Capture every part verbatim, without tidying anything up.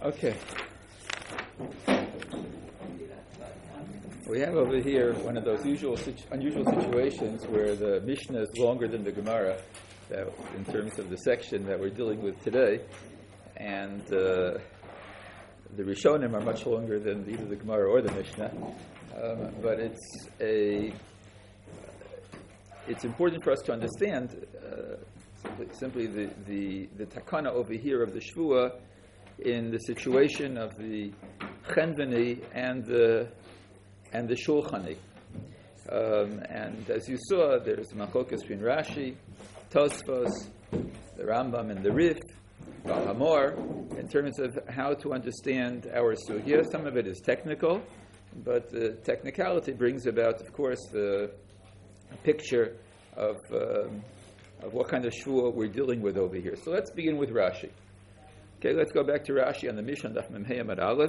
Okay. We have over here one of those usual, situ- unusual situations where the Mishnah is longer than the Gemara, that, in terms of the section that we're dealing with today, and uh, the Rishonim are much longer than either the Gemara or the Mishnah. Um, but it's a it's important for us to understand uh, simply, simply the, the the takana over here of the Shvuah in the situation of the Chenveni and the and the Shulchani. Um, and as you saw, there's Machokas between Rashi, Tosfos, the Rambam, and the Rif, Baal Hamor, in terms of how to understand our sugya. Some of it is technical, but the technicality brings about, of course, the picture of um, of what kind of shvuah we're dealing with over here. So let's begin with Rashi. Okay, let's go back to Rashi on the Mishnah Daf Mem Hey Amud Aleph.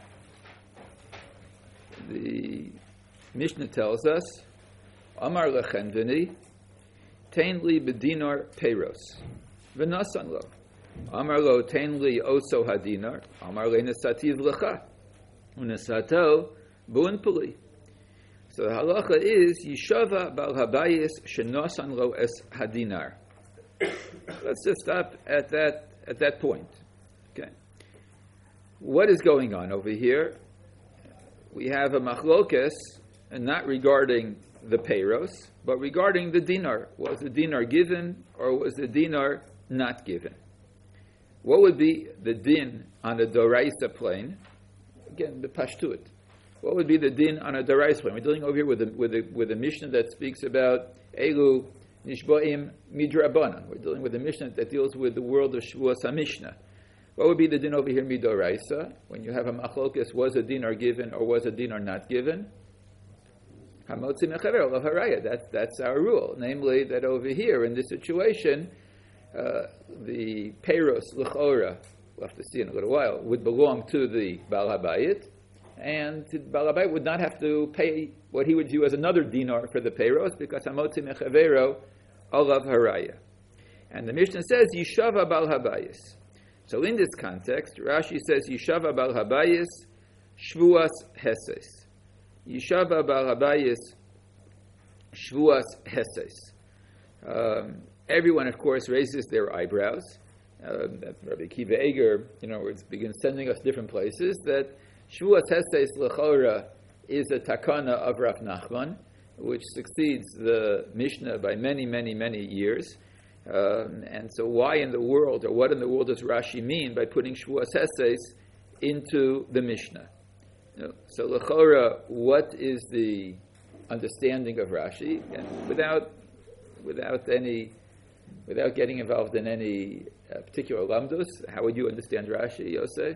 The Mishnah tells us, Amar lechenveni, tein li bedinar peiros, v'nasan lo. Amar lo tein li oso hadinar, amar le nesativ lecha, unesato bu'in puli. So the halacha is, Yishava bal habayis shenosan lo es hadinar. Let's just stop at that at that point. Okay. What is going on over here? We have a machlokes, and not regarding the peiros, but regarding the dinar. Was the dinar given, or was the dinar not given? What would be the din on a doraisa plane? Again, the pashtut. What would be the din on a doraisa plane? We're dealing over here with a, with a, with a Mishnah that speaks about elu nishbaim midrabanan. We're dealing with a Mishnah that deals with the world of Shavuos HaMishnah. What would be the din over here midoraisa? When you have a machlokas, was a dinar given or was a dinar not given? Hamotzi mechaver lo haraya. That's that's our rule. Namely, that over here in this situation, uh, the peiros l'chora, we'll have to see in a little while, would belong to the Baal Habayit, and the Baal Habayit would not have to pay what he would view as another dinar for the peiros because hamotzi mechavero olav haraya. And the Mishnah says yishava Baal Habayis. So in this context, Rashi says, Yishava Baal Habayis Shvuas Heses. Yishava Baal Habayis Shvuas Heses. Um, everyone, of course, raises their eyebrows. Uh, Rabbi Kiva Eger, in other words, begins sending us different places, that Shvuas Heses L'chora is a takana of Rav Nachman, which succeeds the Mishnah by many, many, many years. Um, and so why in the world, or what in the world does Rashi mean by putting Shvuas Heses into the Mishnah? You know, so L'chora, what is the understanding of Rashi? And without without any, without getting involved in any uh, particular lamdus, how would you understand Rashi, Yosef?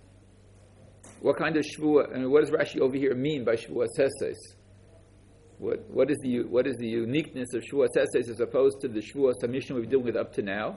What kind of Shvuah, I mean, what does Rashi over here mean by Shvuas Heses? What what is the what is the uniqueness of Shvuas Heses as opposed to the Shvuas HaMishnah we've been dealing with up to now?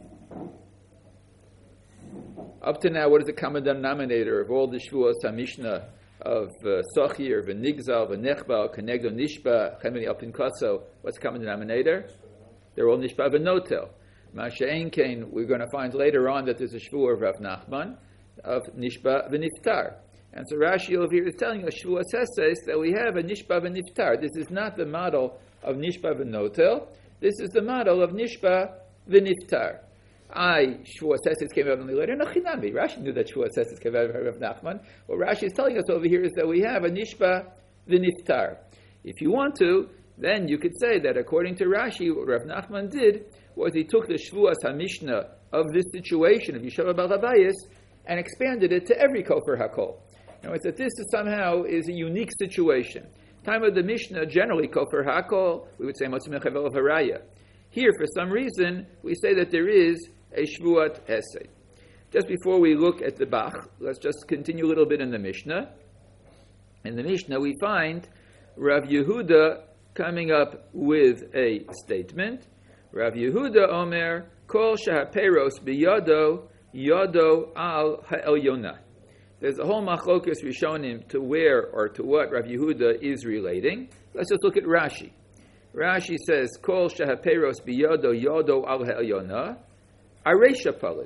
Up to now, what is the common denominator of all the Shvuas HaMishnah of uh, Sochir, V'Nigzal, V'Nechbal, Kenegdo, Nishba, Chemeni, Alpin Kaso? What's the common denominator? They're all Nishba V'Notel. Masha'en Kain, we're going to find later on that there's a Shvuah of Rav Nachman of Nishba V'Niftar. And so Rashi over here is telling us Shvuas Heses that we have a Nishba V'Niftar. This is not the model of Nishba V'Notel. This is the model of Nishba V'Niftar. I, Shvuas Heses came out only later. No, Chinami. Rashi knew that Shvuas Heses came out of Rav Nachman. What Rashi is telling us over here is that we have a Nishba V'Niftar. If you want to, then you could say that according to Rashi, what Rav Nachman did was he took the Shvuas HaMishnah of this situation of Yishava Baal Habayis and expanded it to every Kofer HaKol. Now, it's that this is somehow is a unique situation. Time of the Mishnah, generally, Kofer HaKol, we would say Motzim Mechavel of Haraya. Here, for some reason, we say that there is a Shvuat Hesed. Just before we look at the Bach, let's just continue a little bit in the Mishnah. In the Mishnah, we find Rav Yehuda coming up with a statement. Rav Yehuda Omer, Kol Shahaperos Biyado, Yado Al Ha'elyonah. There's a whole machlokas rishonim to where or to what Rav Yehuda is relating. Let's just look at Rashi. Rashi says, Kol shahaperos biyodo yodo al ha'elyona, aresha palig.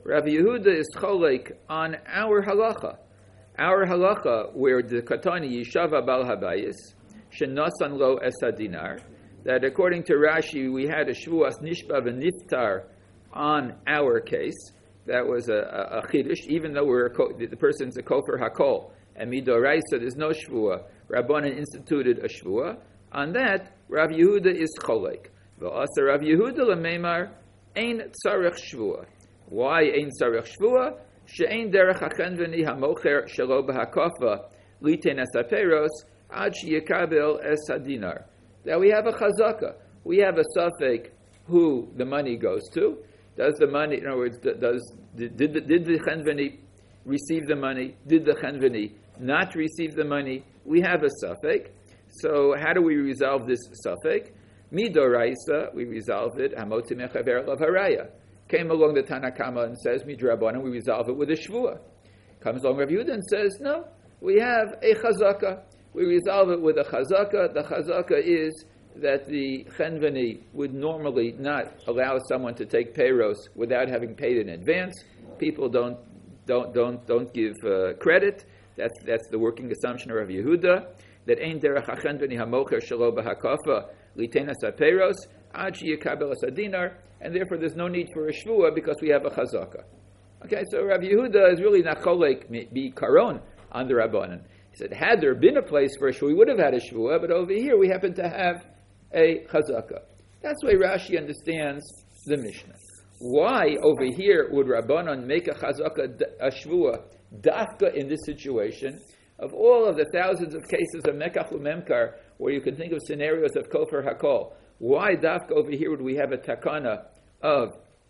Rav Yehuda is cholek on our halacha. Our halacha, where the katani yishava bal habayis, shenasan lo esadinar, that according to Rashi, we had a shvuas nishba v'niftar on our case. That was a, a, a chiddush, even though we're a, the person's a kofer hakol, and midoraisa, there's no shvua. Rabbanan instituted a shvua. On that, Rav Yehuda is cholek. V'asa Rav Yehuda l'meimar ein tzarech shvua. Why ein tzarech shvua? She'ein derech hachen v'ni hamocher shelo b'hakafa liten es haperos ad sheyekabel es hadinar. That we have a chazaka. We have a suffix who the money goes to. Does the money, in other words, does did, did, the, did the chenveni receive the money? Did the chenveni not receive the money? We have a suffix. So how do we resolve this suffix? Midoraisa, we resolve it. Hamotzi mechaver lav haraya. Came along the Tanakama and says midrabanan, we resolve it with a shvua. Comes along Rav Yehuda and says no, we have a chazaka. We resolve it with a chazaka. The chazaka is that the chenveni would normally not allow someone to take peiros without having paid in advance. People don't don't don't don't give uh, credit. That's that's the working assumption of Rav Yehuda. That ein derech hachenveni hamocher shelo b'hakafa litenas hapeiros ad sheyekabel es hadinar, and therefore there's no need for a shvua because we have a chazaka. Okay, so Rav Yehuda is really not cholek be karon on the Rabbanan. He said, had there been a place for a shvua, we would have had a shvua, but over here we happen to have a chazaka. That's the way Rashi understands the Mishnah. Why over here would Rabbanan make a chazaka, a shvua, dafka in this situation? Of all of the thousands of cases of mekach u'memkar, where you can think of scenarios of kofer hakol, why dafka over here would we have a takana of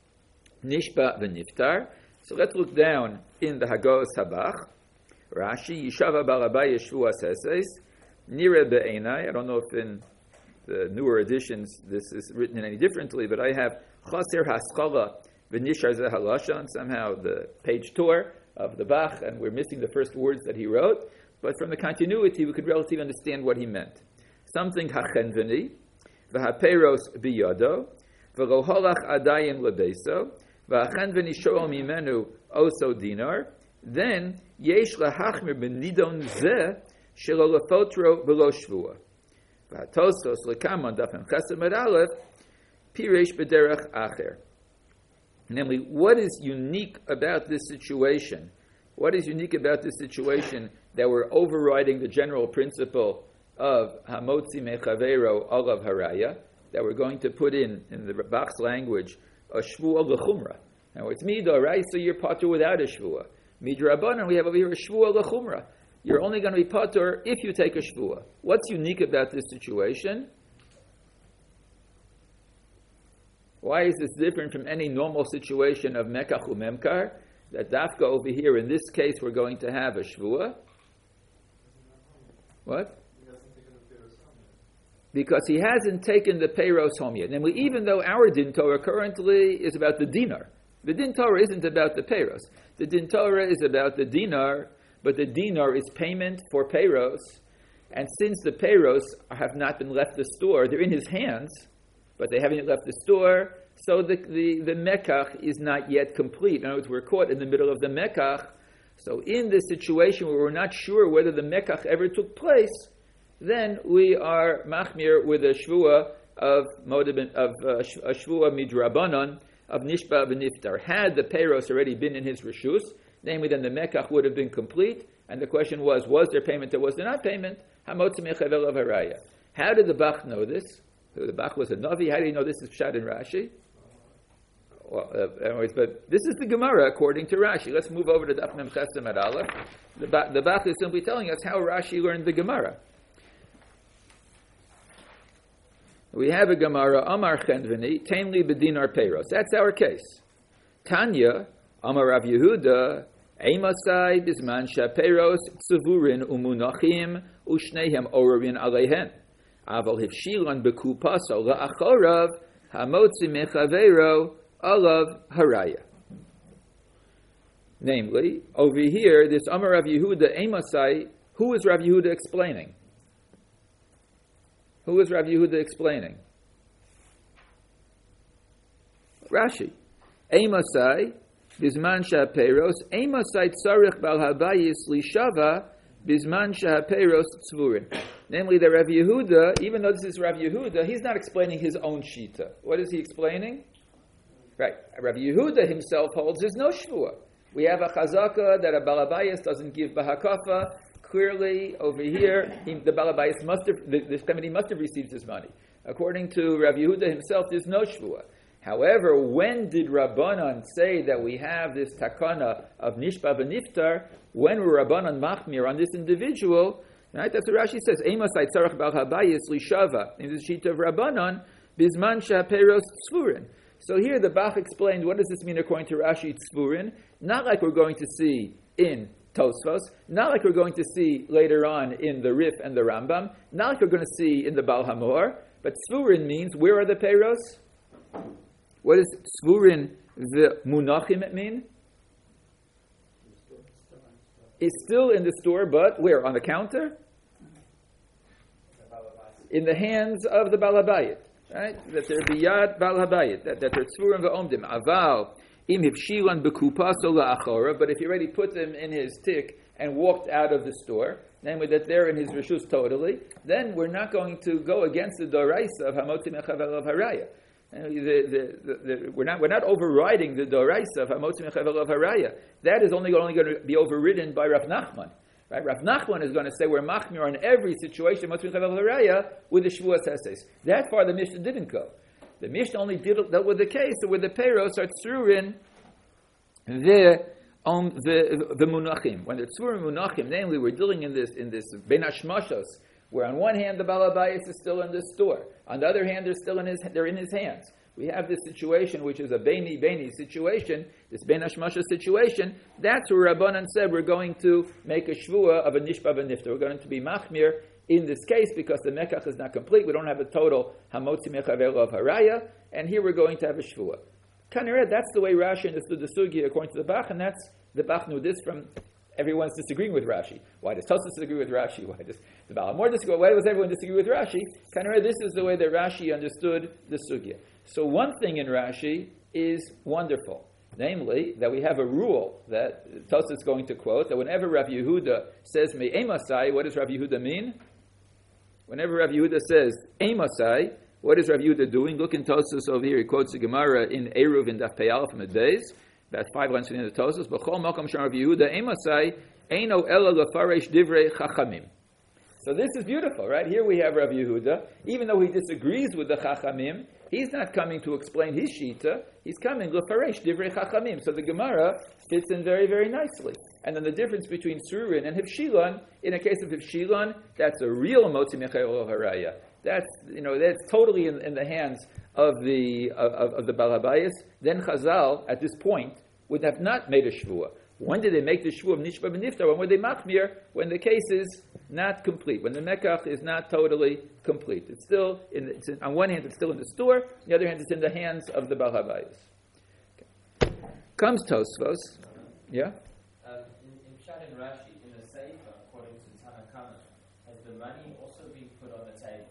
nishba v'niftar? So let's look down in the Hagos Habach. Rashi, Yishava Balabai Yeshua Seses, Nire Be'enai. I don't know if in the newer editions this is written any differently, but I have Chaser Haskala V'nishar Zehalashon, somehow the page tour of the Bach, and we're missing the first words that he wrote, but from the continuity we could relatively understand what he meant. Something Hachenveni, V'haperos Biyado, V'loholach Adayim Lebeso, V'hachenveni Shoel Mimenu Oso Dinar, then yesh lahachmir benidon zeh shelo lefotro v'lo shvua. V'hatosos lekaman dafem chesed med aleph piresh b'derech acher. Namely, what is unique about this situation? What is unique about this situation that we're overriding the general principle of hamotzi mechavero olav haraya, that we're going to put in, in the Bach's language, a shvua l'chumra. Now it's midah, right? So you're potter without a shvua. Midrabanan, we have over here a shvua l'chumra. You're only going to be patur if you take a shvua. What's unique about this situation? Why is this different from any normal situation of mekach u'memkar? That dafka over here, in this case, we're going to have a shvua. What? Because he hasn't taken the peiros home yet. And we, even though our din Torah currently is about the dinar, the din Torah isn't about the peiros. The din Torah is about the dinar, but the dinar is payment for peiros. And since the peiros have not been left the store, they're in his hands, but they haven't left the store, so the, the, the mekach is not yet complete. In other words, we're caught in the middle of the mekach. So in this situation where we're not sure whether the mekach ever took place, then we are machmir with a shvua of modibin, of uh, a shvua midrabanan, of nishba v'niftar. Had the peiros already been in his reshus, namely then the mekach would have been complete, and the question was, was there payment or was there not payment? Hamotzi mechavel of haraya. How did the Bach know this? The Bach was a Navi. How do you know this is Pshat in Rashi? Well, uh, anyways, but this is the Gemara according to Rashi. Let's move over to Daf Mem Chesem at Aleph. The, ba- the Bach is simply telling us how Rashi learned the Gemara. We have a Gemara, Amar Chenveni, Tainli Bedinar Peiros. That's our case. Tanya, Amar Rav Yehuda, Eimasai Bisman Shapeiros Tzuvurin Umunachim Ushnehem Oravin Aleihen. Aval Hivshilan Bekupaso La'achorav Hamotzi Mechaveiro Alav Haraya. Namely, over here, this Amar Rav Yehuda Eimasai, who is Rav Yehuda explaining? Who is Rav Yehuda explaining? Rashi. Eimasai Bisman shehaperos emasai tzarich bal habayis lishava bisman shehaperos tzvurin. Namely, the Rav Yehuda, even though this is Rav Yehuda, he's not explaining his own shita. What is he explaining? Right, Rav Yehuda himself holds there's no shvua. We have a chazaka that a balabayas doesn't give bahakafa. Clearly, over here, he, the balabayas must have, the, the committee must have received his money. According to Rav Yehuda himself, there's no shvua. However, when did Rabbanan say that we have this takana of nishba v'niftar? When were Rabbanan machmir on this individual? Right, that's what Rashi says. Emasai tzarach bal habayis lishava. In the sheet of Rabbanan, bisman shehaperos tzvurin. So here the Bach explained what does this mean according to Rashi tzvurin. Not like we're going to see in Tosfos, not like we're going to see later on in the Rif and the Rambam, not like we're going to see in the Baal Hamor, but tzvurin means where are the peiros? What does tzvurin the munachim mean? It's still in the store, but where? On the counter? In the hands of the Balabayit. Right? That there be yad Bal Habayit, that, that they're tzvurim v'omdim. Aval im hivshilan b'kupaso la'achora, but if he already put them in his tick and walked out of the store, namely that they're in his reshus totally, then we're not going to go against the doraisa of hamotzi mechavel of haraya. The, the, the, the, we're not we're not overriding the doraisa of hamotzi mechavel of haraya. That is only only going to be overridden by Rav Nachman. Right? Rav Nachman is going to say we're machmir on every situation hamotzi mechavel of haraya with the shvuas heses. That far the Mishnah didn't go. The Mishnah only dealt with the case where the peiros are tzurin the um, the the munachim. When they're tzurin munachim, namely we're dealing in this in this ben hashmashos, where on one hand the balabayis is still in the store, on the other hand they're still in his they're in his hands. We have this situation which is a beni beni situation, this ben hashmashos situation. That's where Rabbanan said we're going to make a shvua of a nishba v'nifta. We're going to be machmir in this case because the mekach is not complete. We don't have a total hamotzi mechavel of haraya, and here we're going to have a shvua. Kaneret, that's the way Rashi understood the sugi according to the Bach, and that's the Bach knew this from everyone's disagreeing with Rashi. Why does Tosfos disagree with Rashi? Why does the Baal Hamor disagree? Why does everyone disagree with Rashi? Kaneret, this is the way that Rashi understood the sugya. So one thing in Rashi is wonderful, namely that we have a rule that Tosfos is going to quote that whenever Rav Yehuda says me'emasai, what does Rav Yehuda mean? Whenever Rav Yehuda says emasai, what is Rav Yehuda doing? Look in Tosfos over here. He quotes the Gemara in Eruv in Daf Peyal from the days. About five lines from the end of Tosfos. B'chol makom sham Rav Yehuda emasai eino ela lefaresh divrei chachamim. So this is beautiful, right? Here we have Rav Yehuda. Even though he disagrees with the chachamim, he's not coming to explain his shita. He's coming lefaresh divrei chachamim. So the Gemara fits in very, very nicely. And then the difference between Tzurin and Hivshilon, in a case of Hivshilon, that's a real motzi mechael haraya. That's you know that's totally in, in the hands of the of, of the Balabayas. Then Chazal at this point would have not made a shvua. When did they make the shvua of nishba b'niftar? When were they machmir? When the case is not complete. When the mekach is not totally complete. It's still in, it's in, on one hand it's still in the store. On the other hand it's in the hands of the Balabayas. Okay. Comes Tosfos. Yeah. Um, in, in Pshat and Rashi, in the Sefer, according to Tanakama, has the money also been put on the table?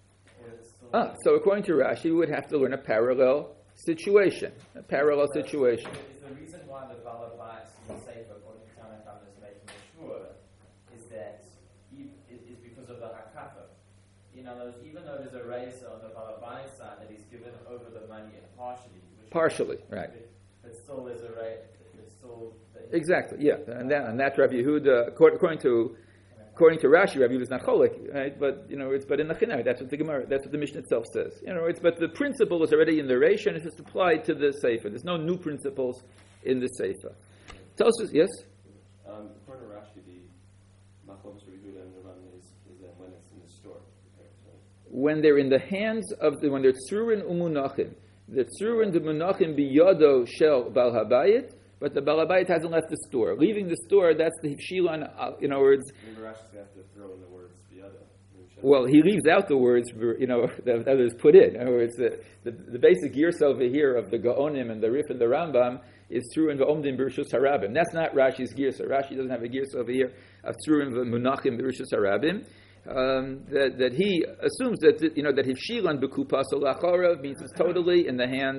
Ah, so according to Rashi, we would have to learn a parallel situation. A parallel so situation. Is the reason why the Balabais in the Sefer, according to Tanakama, is making a shvua, is that is because of the hakafa. You know, even though there's a raise on the Balabais side that he's given over the money partially. Partially, right. But still there's a raise. Still exactly, yeah. And, that, and that's Rabbi Yehuda, according to According to Rashi, Rabbi Yehuda is not cholik, right? But you know, it's but in the Chinam, that's what the Gemara, that's what the Mishnah itself says. You know, it's but the principle is already in the Reish and it's just applied to the Sefer. There's no new principles in the Sefer. Tosfos, yes. Um, according to Rashi, the machlokes Rabbi Yehuda and Rabbanan is, is that when it's in the store. When they're in the hands of the when they're tzurin umunachim, the tzurin the munachim biyado shel bal habayit. But the Balabayit hasn't left the store. Leaving the store, that's the Hivshilon, uh, in other words. Maybe Rashi's going to have to throw in the words biyada. Well, he leaves out the words, you know, that others put in. In other words, the, the, the basic gears over here of the Gaonim and the Rif and the Rambam is Tzurin v'omdim b'rishus harabim. That's not Rashi's girsa. Rashi doesn't have a girsa over here of Tzurin v'munachim b'rishus harabim. Um, that, that he assumes that, you know, that Hivshilon b'kupas olacharav means it's totally in the hands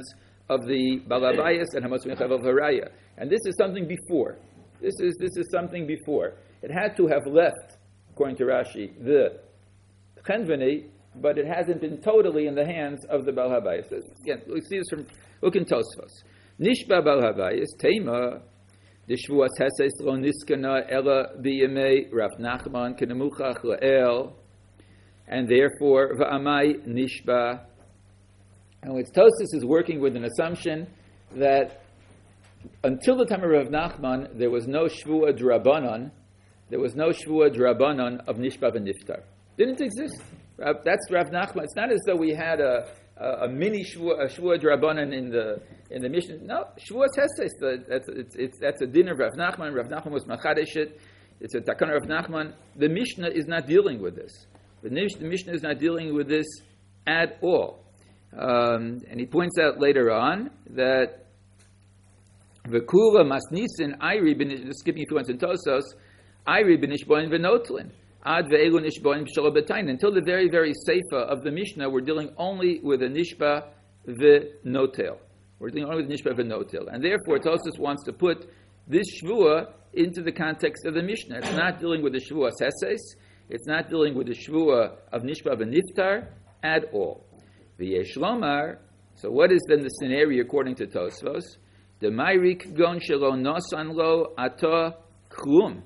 of the Balabayas and Hamotz Mechav of Haraya. And this is something before. This is this is something before. It had to have left, according to Rashi, the Chenveni, but it hasn't been totally in the hands of the Baal Habayis. Again, we see this from, look in Tosfos. Nishba Baal Habayis, Teima, the Shvuas Heses Lo Niskana Ela B'Yemei Rav Nachman Kenemuchach La'el, and therefore Va'amai Nishba. And with Tosfos is working with an assumption that until the time of Rav Nachman, there was no Shvua D'Rabbanan, there was no Shvua D'Rabbanan of Nishba v'Niftar. Didn't exist. That's Rav Nachman. It's not as though we had a, a, a mini Shvua, a Shvua D'Rabbanan in the in the Mishnah. No, Shvua Testes. That's it's, it's that's a din of Rav Nachman. Rav Nachman was Machadesh it. It's a takana of Rav Nachman. The Mishnah is not dealing with this. The Mishnah is not dealing with this at all. Um, and he points out later on that V'kula masnisin ayri b'nish, skipping through in Tosos, ayri b'nishboin v'notlin, ad ve'elu nishboin b'shalo b'tain. Until the very, very seifa of the Mishnah, we're dealing only with a nishba v'notel. We're dealing only with nishba v'notel. And therefore, Tosos wants to put this shvua into the context of the Mishnah. It's not dealing with the shvua seses. It's not dealing with the shvua of nishba v'niftar at all. V'yesh lomar. So what is then the scenario according to Tosfos? The Mairik gon shelo nosan lo ata klum.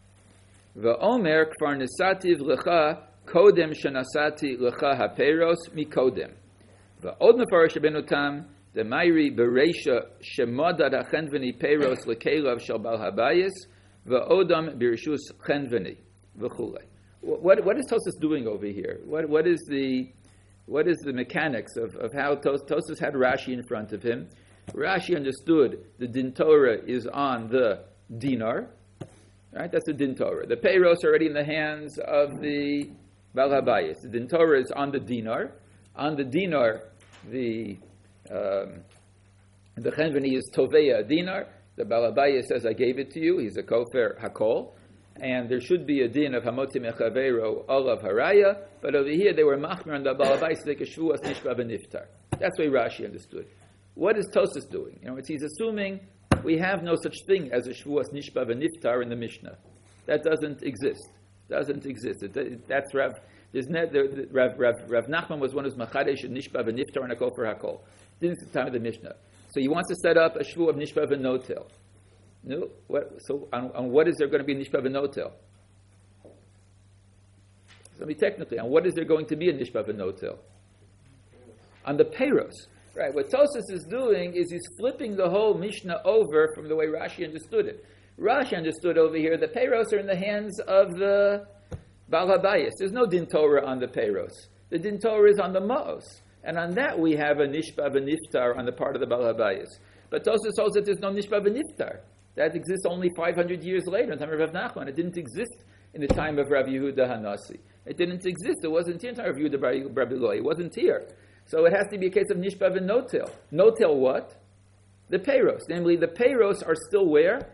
V'omer kfar nesativ lecha kodem shenasati lecha haperos mikodem. V'od mefarish benotam the Mairi bereisha shemodad hachenveni peros lekelav shel bal habayis v'odam birshus chenveni v'chulei. What what is Tosfos doing over here? What what is the what is the mechanics of, of how Tos, Tosfos had Rashi in front of him? Rashi understood the din Torah is on the dinar, right? That's the din Torah. The peiros are already in the hands of the Baal Habayis. The din Torah is on the dinar. On the dinar, the um, the chenveni is toveya dinar. The Baal Habayis says, "I gave it to you." He's a kofer hakol, and there should be a din of hamotzi mechavero olav haraya. But over here, they were machmer on the Baal Habayis like a shvuas nishba v'niftar. That's the way Rashi understood. What is Tosfos doing? You know, he's assuming we have no such thing as a shvuas nishba v'niftar in the Mishnah. That doesn't exist. Doesn't exist. It, it, that's Rav. There's net, there, the, Rav, Rav, Rav Nachman was one who's machadesh and nishba v'niftar and a kol for hakol. This is the time of the Mishnah. So he wants to set up a shvu of nishba v'notel. No, what, so on, on what is there going to be nishba v'notel? So me technically, on what is there going to be a nishba v'notel? On the peiros. Right, what Tosfos is doing is he's flipping the whole Mishnah over from the way Rashi understood it. Rashi understood over here the peiros are in the hands of the Baal Habayis. There's no din Torah on the peiros. The din Torah is on the ma'os. And on that we have a nishba v'niftar on the part of the Baal Habayis. But Tosfos holds that there's no nishba v'niftar. That exists only five hundred years later in the time of Rav Nachman. It didn't exist in the time of Rav Yehuda Hanasi. It didn't exist. It wasn't here in the time of Yehuda Bar Biloi. It wasn't here. So it has to be a case of nishba v'notel. Notel what? The peiros. Namely, the peiros are still where?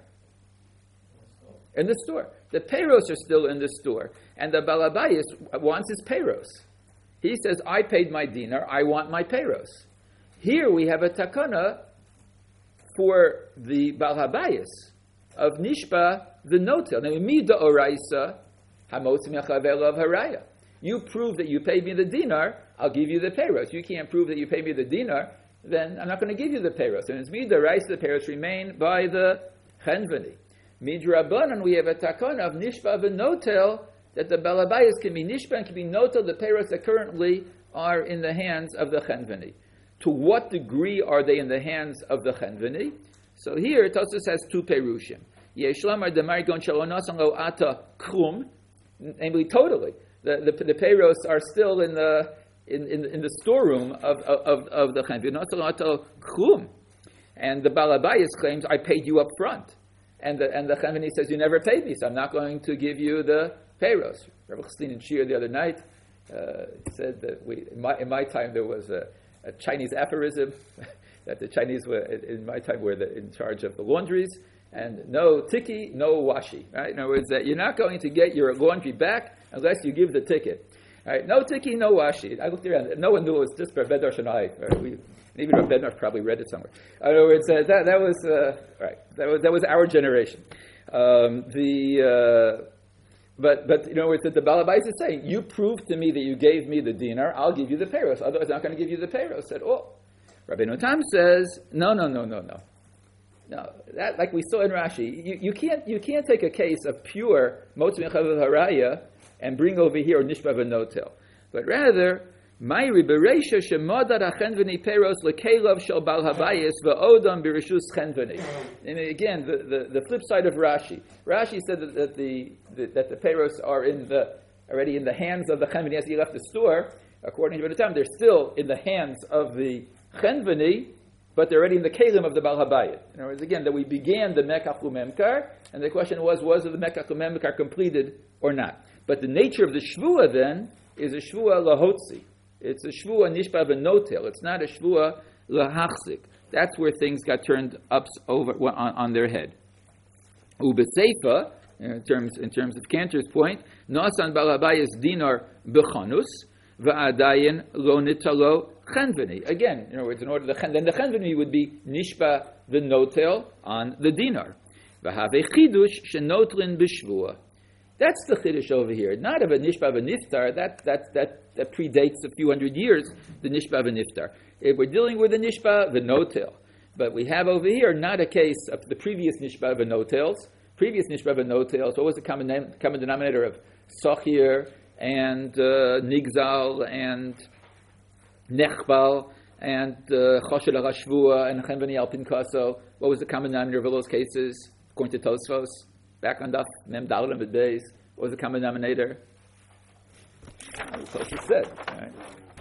In the store. The peiros are still in the store. And the Baal Habayis wants his peiros. He says, I paid my dinar, I want my peiros. Here we have a takana for the Baal Habayis of nishba v'notel. Now, mida oraisa hamotzi mechavel of haraya. You prove that you paid me the dinar, I'll give you the peiros. You can't prove that you paid me the dinar, then I'm not going to give you the peiros. And it's mida rice, the peiros remain by the chenveni. Midrabanan, we have a takana of nishba v'notel, that the Baal Habayis can be nishba and can be notel, the peiros that currently are in the hands of the chenveni. To what degree are they in the hands of the chenveni? So here, Tosfos has two perushim. Yeshlamar demar gon shalonasan lo ata krum, namely totally. The, the the peiros are still in the in, in, in the storeroom of of, of the chenveni. And the Baal Habayis claims, I paid you up front. And the and the chenveni says, you never paid me, so I'm not going to give you the peiros. Rabbi Chastin in Shir the other night uh, said that we in my, in my time there was a, a Chinese aphorism that the Chinese were in my time were the, in charge of the laundries. And no tiki, no washi. Right? In other words, that you're not going to get your laundry back unless you give the ticket. Right? No tiki, no washi. I looked around. No one knew it was just for Bednar Shanai. We, even Rav Bednar probably read it somewhere. In other words, uh, that that was uh, right. That was that was our generation. Um, the uh, but but you know, the, the Balabais is saying, you prove to me that you gave me the dinar, I'll give you the peiros. Otherwise, I'm not going to give you the peiros at all. Rabbeinu Tam says, no, no, no, no, no. No, that, like we saw in Rashi, you, you can't you can't take a case of pure Motzi Mechav Haraya and bring over here Nishba V'Notel, but rather Mayri Bereisha Shemodad Achenveni Peros Lekelav Shel Bal Habayis V'Odam Birishus Chenveni. And again, the, the, the flip side of Rashi. Rashi said that, that the, the that the Peros are in the already in the hands of the Chenveni as he left the store. According to the time, they're still in the hands of the Chenveni, but they're already in the kelim of the Bal Habayit. In other words, again, that we began the Mekach Umemkar, and the question was, was the Mekach Umemkar completed or not? But the nature of the Shvua then is a Shvua Lahotzi. It's a Shvua Nishba V'Notel. It's not a Shvua Lahachzik. That's where things got turned up over on, on their head. Ubeseifa, in terms in terms of Cantor's point, Nasan Bal Habayis Dinar B'Chanus V'Adayin Lo Nitalo Chenveni. Again, in other words, in order the then the Chenveni would be Nishba V'Notel on the dinar. V'Have Chidush Shenotlin B'Shvua. That's the Chiddush over here. Not of a Nishba V'Niftar. That that that that predates a few hundred years. The Nishba V'Niftar. If we're dealing with the Nishba V'Notel, but we have over here not a case of the previous Nishba V'Notels. Previous Nishba V'Notels. What was the common name, common denominator of Sochir and uh, Nigzal and Nechbal and Choshed uh, HaShvua and Chenveni Al Pinkaso? What was the common denominator of all those cases? According to Tosfos, back on Daf Mem Daled and Beis, what was the common denominator? Tosfos said, right?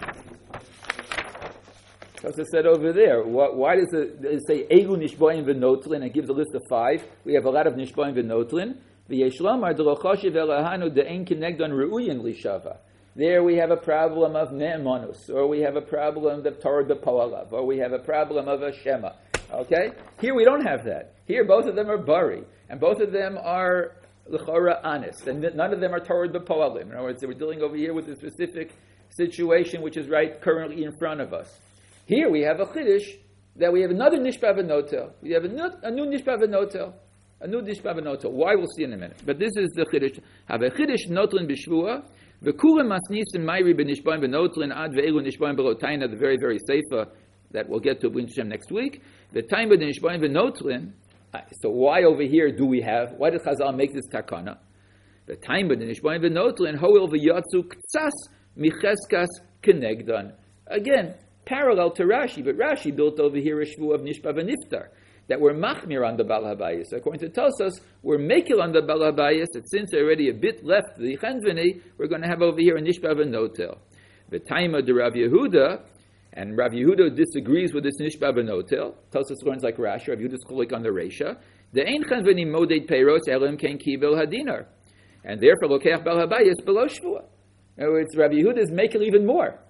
Tosfos said over there. Why, why does it, does it say Egu Nishboim V'Notlin? It gives a list of five. We have a lot of Nishboim V'Notlin. V'Yeshlamar D'Lochoshev Elahanu De'en Kinegdon Ru'uyin Lishava. There we have a problem of ne'emanus, or we have a problem of Torah b'poalav, or we have a problem of a shema. Okay? Here we don't have that. Here both of them are bari, and both of them are l'chora honest, and none of them are Torah b'poalim. In other words, we're dealing over here with a specific situation which is right currently in front of us. Here we have a chiddush that we have another nishba v'notel. We have a, not, a new nishba v'notel. A new nishba v'notel. Why, we'll see in a minute. But this is the chiddush. Have a chiddush notlin b'shvua. V'kulam masnisim mayri b'nishbaim v'notlin ad ve'elu nishbaim b'lotaina, the very, very seifa that we'll get to Hashem next week. The time of the nishbaim v'notlin. So why over here do we have? Why did Chazal make this takana? The time of the nishbaim v'notlin hoil v'yatzu ktsas micheskas kenegdan. Again, parallel to Rashi, but Rashi built over here a shvu of nishba v'niftar, that we're machmir on the Bal Habayis. According to Tosfos, we're makil on the Bal Habayis, that since already a bit left the Chenveni, we're going to have over here a Nishba V'Notel. The time of the Rav Yehuda, and Rav Yehuda disagrees with this Nishba V'Notel. Tosfos learns like Rashi, Rav Yehuda's cholik on the Reisha. The Ein Chenveni Moded Peiros Elim Ken Kibel Hadinar. And therefore, Lokeach Bal Habayis below Shvua. In other words, Rav Yehuda is making even more.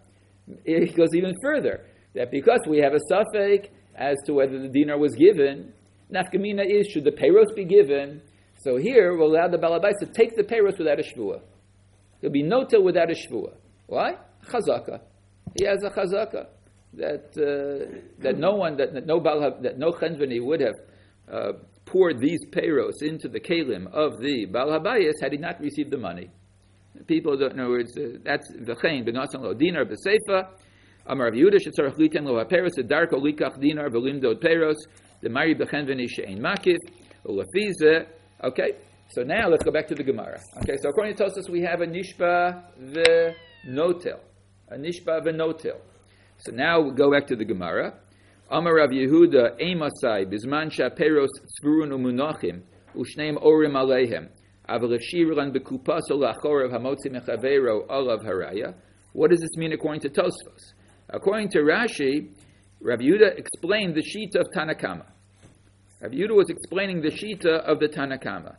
It goes even further. That because we have a suffix as to whether the dinar was given, nafkamina is, should the peiros be given? So here, we'll allow the balabais to take the peiros without a shvua. There'll be no till without a shvua. Why? Chazaka. He has a chazaka that uh, that no one, that, that no balha, that no chenveni would have uh, poured these peiros into the kelim of the balhabayis had he not received the money. People don't know. It's uh, that's v'chein b'nasan lo dinar b'seifa. Amar Rav Yehuda shetzarach litem lo haperos edarko likach dinar v'limdod peros the mari b'chenveni she'ein makif ulefize. Okay, so now let's go back to the Gemara. Okay, so according to Tosfos, we have a nishba v'notel, a nishba v'notel. So now we go back to the Gemara. Amar Rav Yehuda emasai bizman shaperos tzvurun umunachim ushneim orim aleihem aval shirlan bekupaso lachorav hamotzi mechavero olav haraya. What does this mean according to Tosfos? According to Rashi, Rabbi Yehuda explained the Shita of Tanakama. Rabbi Yehuda was explaining the Shita of the Tanakama.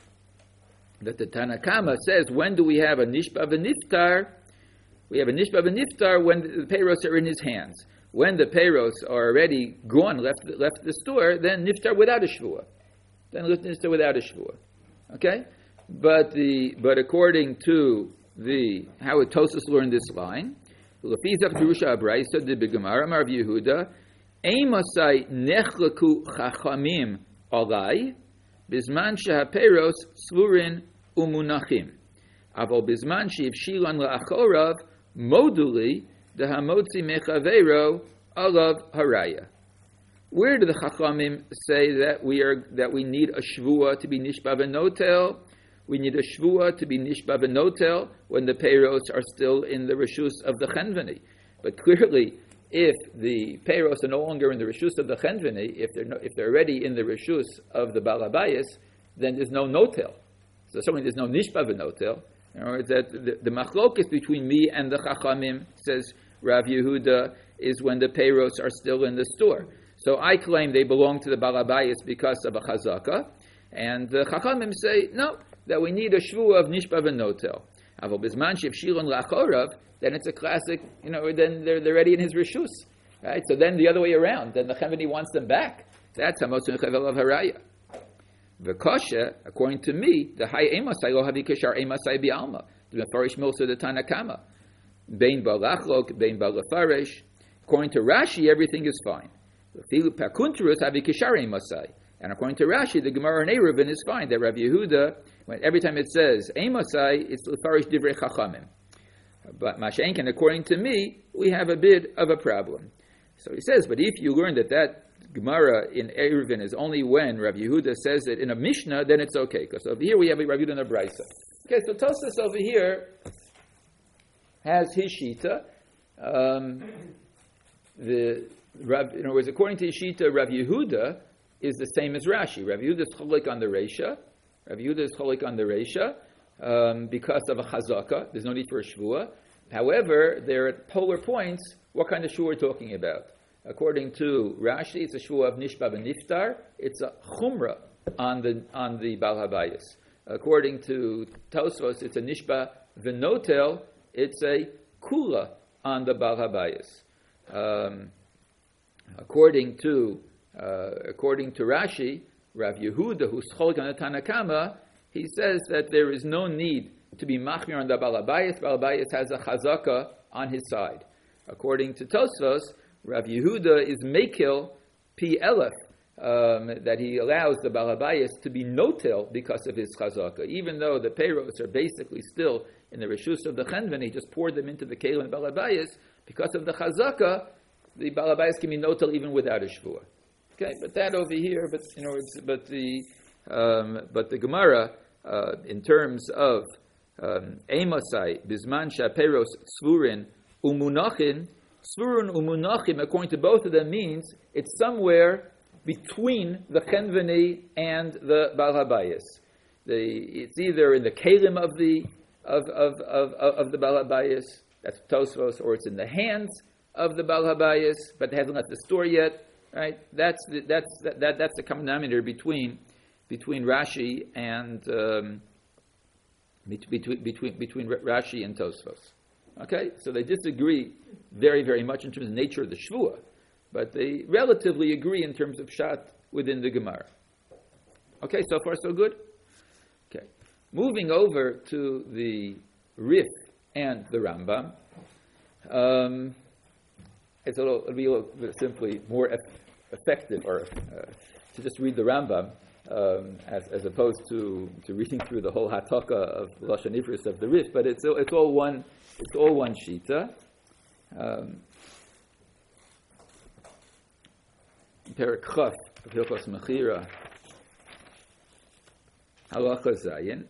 That the Tanakama says, when do we have a Nishba v'niftar? We have a Nishba v'niftar when the peiros are in his hands. When the peiros are already gone, left, left the store, then niftar without a shvua. Then niftar without a shvua. Okay? But the but according to the how it Tosfos learned this line. Lefizach Jerusha Abraisa de Begemara Amar Yehuda Eimasai nechlaku chachamim alai bizman shehaperos slurin umunachim aval bizman sheivshilan la'achorav moduli dehamotzi mechaveiro alav haraya. Where do the chachamim say that we are that we need a shvua to be nishba v'notel? We need a shvua to be nishba v'notel when the peiros are still in the reshus of the chenveni. But clearly, if the peiros are no longer in the reshus of the chenveni, if they're no, if they're already in the reshus of the balabayas, then there's no notel. So certainly there's no nishba v'notel. In other words, that the, the machlokes between me and the chachamim, says Rav Yehuda, is when the peiros are still in the store. So I claim they belong to the balabayas because of a chazaka, and the chachamim say no, that we need a shvua of nishba v'notel. Aval bizman shivshilon la'achorav, then it's a classic, you know, then they're, they're already in his reshus. Right? So then the other way around, then the chenveni wants them back. That's hamos mechavel of haraya. V'kosha, according to me, the high emasai lo havi kishar emasai bi'alma. The mefarish milsa the Tanakama. Bein balachlok, bein balafaresh. According to Rashi, everything is fine. And according to Rashi, the Gemara in Eruvin is fine. That Rav Yehuda, when every time it says Emasai, it's Lefarish Divrei Chachamim. But Mashenkin, according to me, we have a bit of a problem. So he says, but if you learn that that Gemara in Eruvin is only when Rav Yehuda says it in a Mishnah, then it's okay. Because over here we have a Rav Yehuda in a Brisa. Okay, so Tosfos over here has his shita. Um, the Rav, in other words, according to Yeshita, Rav Yehuda is the same as Rashi. Rav Yehuda is cholik on the Reisha. Rav Yehuda is cholik on the Reisha um, because of a chazaka. There's no need for a shvua. However, there are polar points. What kind of shvua we're talking about? According to Rashi, it's a shvua of nishba v'niftar. It's a chumrah on the on the Bal Habayis. According to Tosfos, it's a nishba v'notel. It's a kula on the Bal Habayis. Um, According to uh, according to Rashi, Rav Yehuda, who's cholik on the Tanakama, he says that there is no need to be machmir on the balabayas. Balabayas has a chazaka on his side. According to Tosfos, Rav Yehuda is mekil pi elef, um, that he allows the balabayas to be notel because of his chazaka. Even though the peiros are basically still in the reshus of the chenven, he just poured them into the kelim balabayas because of the chazaka. The balabayas can be notel even without a shvua. Okay, but that over here, but you know, it's, but the um, but the Gemara uh, in terms of emasai um, bisman shaperos svurin umunachin, svurin umunachim, according to both of them, means it's somewhere between the chenveni and the balabayas. The it's either in the kelim of the of of of, of the balabayas, that's Tosfos, or it's in the hands of the Bal Habayis, but they haven't left the store yet, right? That's the, that's that, that that's the common denominator between between Rashi and um, between between between Rashi and Tosfos. Okay, so they disagree very very much in terms of the nature of the shvua, but they relatively agree in terms of pshat within the Gemara. Okay, so far so good. Okay, moving over to the Rif and the Rambam. Um, It's a little, it'll be a little bit simply more eff- effective, or uh, to just read the Rambam um, as, as opposed to, to reading through the whole hataka of Lashon Ivris of the Rif. But it's it's all one it's all one shita. Um, Perek Chaf of Hilchos Mechira, Halacha Zayin.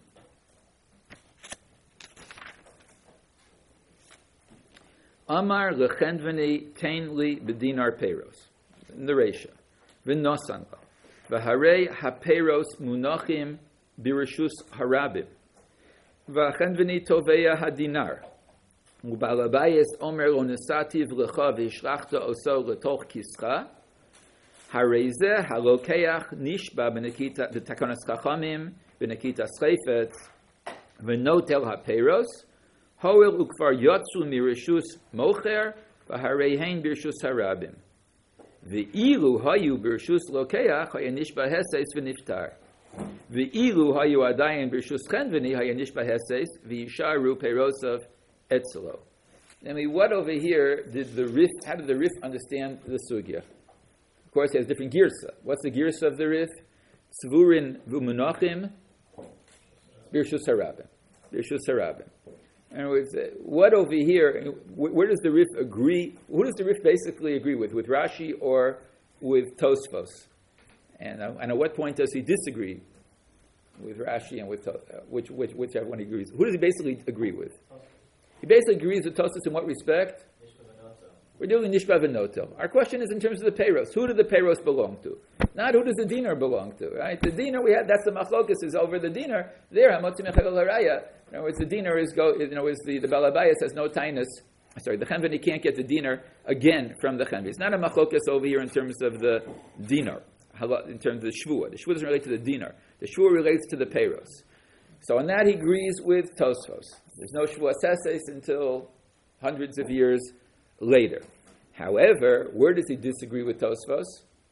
Amar lechenveni tain li b'dinar peiros. In the Reisha. V'nosan lo. V'harei ha'peiros munachim b'reshus harabim. V'chenveni toveya hadinar. U'balabayis omer lo nesativ lecha v'ishlachta oso letoch kischa. Harei halokeach nishba b'nekita b'takonas chachamim b'nekita schefetz v'notel ha'peiros. Hoel ukvar yotzu mireshus mocher v'hareihen birshus harabim. V'ilu hayu birshus lokeach hayanish baheses v'niftar. V'ilu hayu adayin b'rishus chenveni hayu nishba heses v'yisharu peirosav etzelo. I mean, what over here did the Rif, how did the Rif understand the sugya? Of course, he has different girsa. What's the girsa of the Rif? Svurin v'munachim b'rishus harabim. B'rishus harabim. In other words, what over here, where does the Rif agree, who does the Rif basically agree with, with Rashi or with Tosfos? And, and at what point does he disagree with Rashi and with, uh, which, which, whichever one he agrees with? Who does he basically agree with? He basically agrees with Tosfos in what respect? We're doing Nishba V'Notel. Our question is in terms of the Peiros. Who do the Peiros belong to? Not who does the dinar belong to, right? The dinar, we have, that's the machlokus, is over the dinar. There, Hamotzi Mechel Haraya. In other words, the dinar is, go, you know, is the, the Balabayas has no tainus. Sorry, the Chenveni can't get the dinar again from the Chenveni. It's not a machlokus over here in terms of the dinar, in terms of the Shvuah. The Shvuah doesn't relate to the dinar. The Shvuah relates to the Peiros. So on that he agrees with Tosfos. There's no Shvuah Seses until hundreds of years later. However, where does he disagree with Tosfos?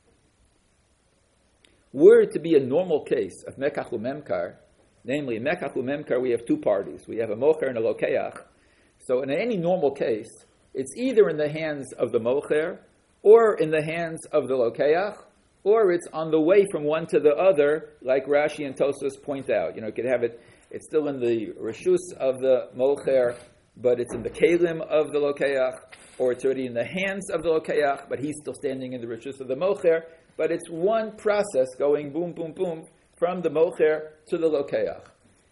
Were it to be a normal case of Mekach u'Memkar, namely in Mekach u'Memkar we have two parties. We have a Mocher and a Lokeach. So in any normal case, it's either in the hands of the Mocher, or in the hands of the Lokeach, or it's on the way from one to the other, like Rashi and Tosfos point out. You know, you could have it, it's still in the Rishus of the Mocher, but it's in the Kalim of the Lokeach, or it's already in the hands of the Lokeach, but he's still standing in the Rishus of the Mocher. But it's one process going boom, boom, boom, from the Mocher to the Lokeach.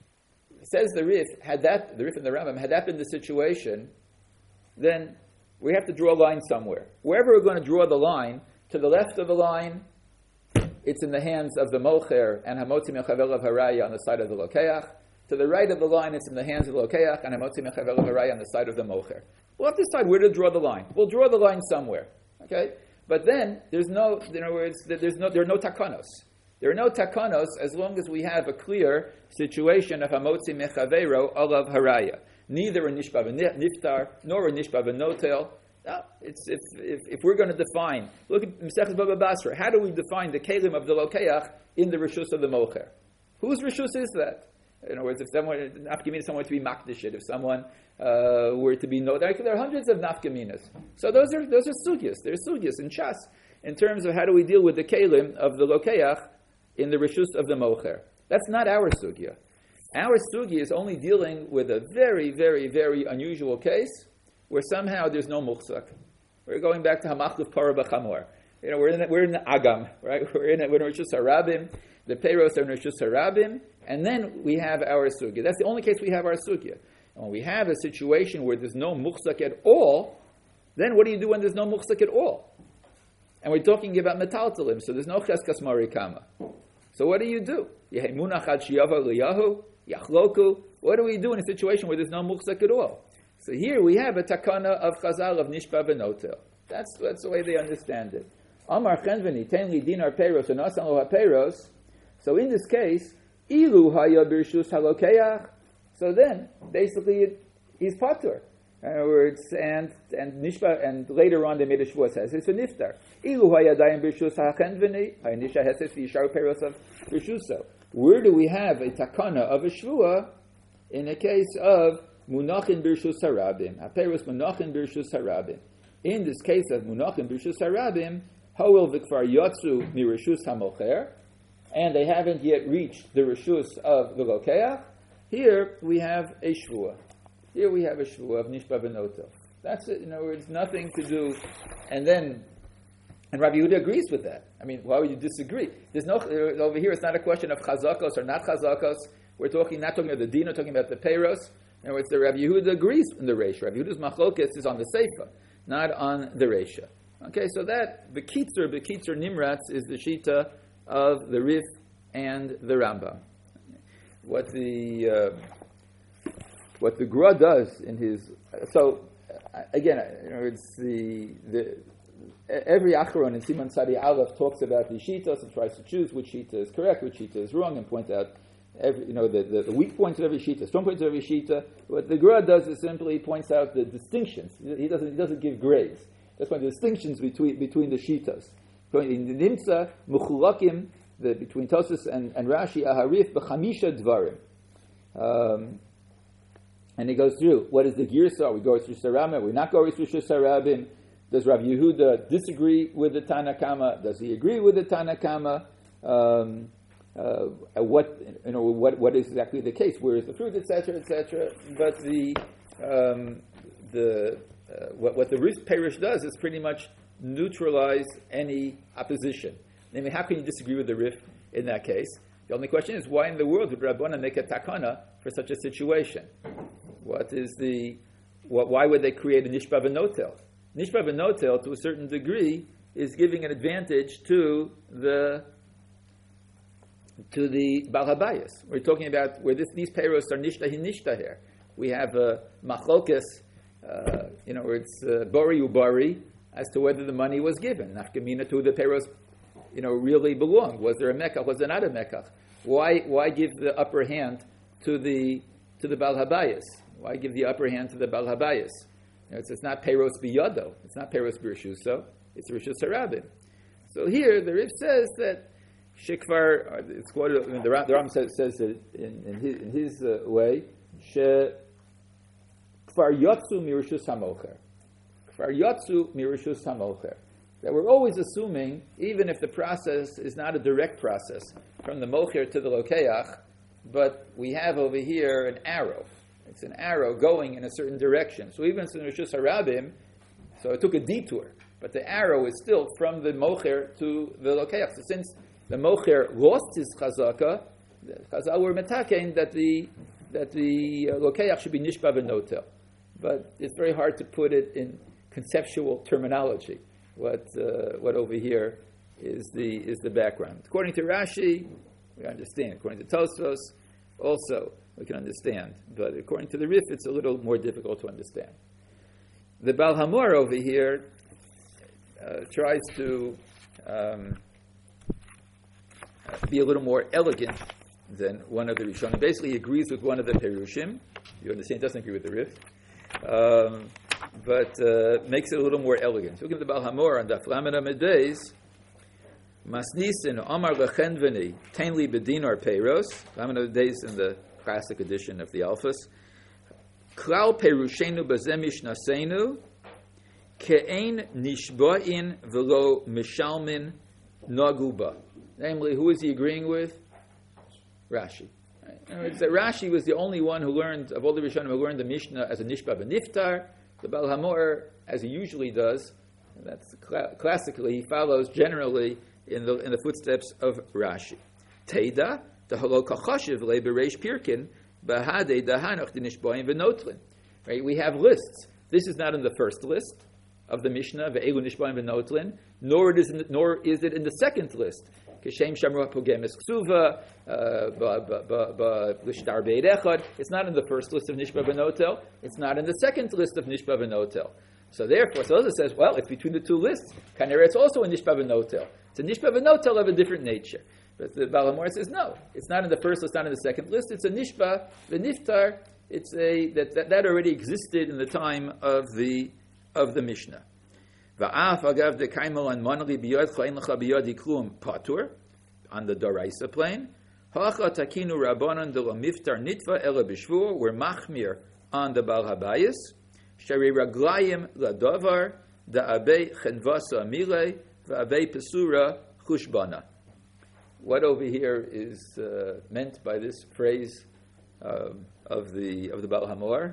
Says the Rif, had that, the Rif and the Rambam, had that been the situation, then we have to draw a line somewhere. Wherever we're going to draw the line, to the left of the line, it's in the hands of the Mocher and Hamotzi Mechavel of Haraya on the side of the Lokeach. To the right of the line, it's in the hands of the Lokeach and Hamotzi Mechavel of Haraya on the side of the Mocher. We'll have to decide where to draw the line. We'll draw the line somewhere, okay? But then there's no, in other words, there's no, there are no takanos. There are no takanos as long as we have a clear situation of Hamotzi Mechavero olav Haraya. Neither a Nishba Niftar nor a Nishba Notel. No, it's if, if if we're going to define, look at Mesechus Baba Basra. How do we define the kelim of the Lokeach in the Rishus of the Mocher? Whose Rishus is that? In other words, if someone, nafkamina, someone to be makdishit, if someone uh, were to be no, there are hundreds of nafkaminas. So those are those are sugyas. There's sugyas in Shas in terms of how do we deal with the kelim of the Lokeach in the Rishus of the Mocher. That's not our sugya. Our sugya is only dealing with a very, very, very unusual case where somehow there's no muchzak. We're going back to Hamachluf Parah B'Chamor. You know, we're in the, we're in the Agam, right? We're in it. We're in Rishus Harabim. The Peiros are in Rishus Harabim, and then we have our sugya. That's the only case we have our sugya. And when we have a situation where there's no muchzak at all, then what do you do when there's no muchzak at all? And we're talking about metaltalim, so there's no cheskas marikama. So what do you do? What do we do in a situation where there's no muchzak at all? So here we have a takana of Chazal of Nishba V'Notel. That's that's the way they understand it. Amar Chenveni Tenli Dinar Peiros and Asan Lo HaPeiros. So in this case, Ilu Haya Birshus Halokeach. So then, basically, it, he's patur. In other words, and and Nishba, and later on they made a shvuah says it's a niftar. Ilu Haya Dayan Birshus HaChenveni Hayanisha Heses V'Yisharu Peiros of Birshuso. Where do we have a takana of a shvuah in a case of Munachin Birshus Harabim? Haperos Munachin Birshus Harabim. In this case of Munachin Birshus Harabim, Hoel V'Kvar Yotzu Mirishus HaMocher, and they haven't yet reached the Rishus of the Lokeach. Here we have a Shvuah. Here we have a Shvuah of Nishba V'Notel. That's it. In other words, nothing to do. And then, and Rabbi Yehuda agrees with that. I mean, why would you disagree? There's no, over here it's not a question of Chazakos or not Chazakos. We're talking, not talking about the Din, we're talking about the Peiros. In other words, the Rabbi Yehuda agrees in the Reisha. Rabbi Yehuda's Machlokes is on the Seifa, not on the Reisha. Okay, so that, Bekitzer, Bekitzer Nimratz is the Shita of the Rif and the Rambam. What the uh, what the Gra does in his so uh, again, you know, it's the the every Acharon in Siman Sadi Aleph talks about the Shitas and tries to choose which Shita is correct, which Shita is wrong, and point out every you know the, the, the weak points of every Shita, strong points of every Shita. What the Gra does is simply points out the distinctions. He doesn't he doesn't give grades. That's why the distinctions between between the Shitas. In the Nimtza Muchulakim the, between Tosfos and, and Rashi, Aharif b'chamisha dvarim. Um, and he goes through, what is the girsa? We go through Sarabim, we not go through Sarabim. Does Rav Yehuda disagree with the Tanakama? Does he agree with the Tanakama? Um, uh, what you know? What what is exactly the case? Where is the fruit, et cetera, et cetera? But the um, the uh, what what the Rif Perish does is pretty much neutralize any opposition. I mean, how can you disagree with the Rif in that case? The only question is, why in the world would Rabbana make a takana for such a situation? What is the what? Why would they create a nishba v'notel? Nishba v'notel, to a certain degree, is giving an advantage to the to the Baal Habayis. We're talking about where this, these payros are nishta hinishta here. We have a machlokas, uh, you know, where it's uh, bari ubari as to whether the money was given. Nafkamina to the payros, you know, really belonged. Was there a mekach? Was there not a mekach? Why why give the upper hand to the to the Baal Habayis? Why give the upper hand to the Baal Habayis? You know, it's, it's not payros biyado. It's not payros b'rishuso. It's rishus harabim. So here the Rif says that shekvar. It's quoted. I mean, the, the Ram says, says it in, in his, in his uh, way. She kvar yotzu mirishus hamocher. Kvar yotzu mirishus hamocher. That we're always assuming, even if the process is not a direct process from the mocher to the lokeach, but we have over here an arrow. It's an arrow going in a certain direction. So even in Rishus Harabim, so it took a detour, but the arrow is still from the mocher to the lokeach. So since the mocher lost his chazaka, the chazal were metakein that the that the uh, lokeach should be nishba v'notel. But it's very hard to put it in conceptual terminology. What uh, what over here is the is the background. According to Rashi, we understand. According to Tosfos, also we can understand. But according to the Rif, it's a little more difficult to understand. The Baal Hamor over here uh, tries to um, be a little more elegant than one of the Rishonim. Basically, he agrees with one of the Perushim. You understand? He doesn't agree with the Rif. Um, but uh, makes it a little more elegant. Looking at the Baal Hamor on the Flamina Medeis, Masnisin Omar Lechenveni Tainli Bedinar Peiros, Flamina Medeis in the classic edition of the Alphas, Klal Perushenu Bazemish Nasenu, Ke'ein Nishba'in Velo Mishalmin Naguba. Namely, who is he agreeing with? Rashi. Right? In other words, that Rashi was the only one who learned, of all the Rishonim, who learned the Mishnah as a Nishba B'niftar. The Baal Hamor, as he usually does, that's cl- classically, he follows generally in the in the footsteps of Rashi. Teida, the Haloka Chashiv le Bereish Pirkin, Bahade Dahanach Dinishboim V'notlin. Right? We have lists. This is not in the first list of the Mishnah, Ve'elu Nishboim V'notlin, nor it is in the, nor is it in the second list. Keshem Shamru Pogemes Ksuva, L'Shtar Beid Echad. It's not in the first list of Nishba V'notel. It's not in the second list of Nishba V'notel. So therefore, Soza says, well, it's between the two lists. Kanera, it's also a Nishba V'notel. It's a Nishba V'notel of a different nature. But the Baal Hamor says, no, it's not in the first list, not in the second list. It's a Nishba V'niftar. It's a that, that that already existed in the time of the of the Mishnah. Va'af agav de kaimel an manali biyad chayin lecha biyad iklum patur on the Doraisa plane. Hacha takinu rabbanon de la miftar nitva ela b'shvur. We're machmir on the Baal Habayis. Shari raglayim ladavar da abei chenvasa milei va'abei pesura chushbana. What over here is uh, meant by this phrase um, of the of the Baal Hamor?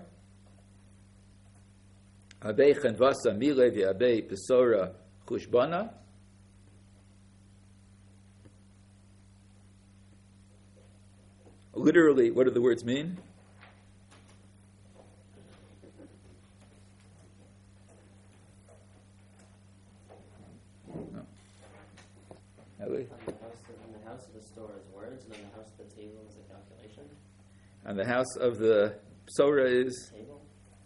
Abei chenvasa milei v'abei pesura chushbana. Literally, what do the words mean? No. Ellie? On the house of, on the house of the store is words, and on the house of the table is a calculation. On the house of the Sora is Table.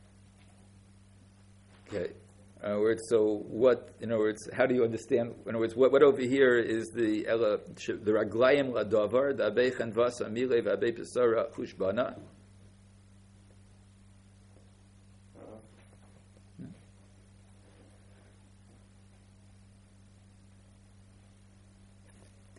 okay. In other words, so what? In other words, how do you understand? In other words, what, what over here is the ela, the raglayim ladavar, the abei chenvasa milei v'abei pesara chushbana.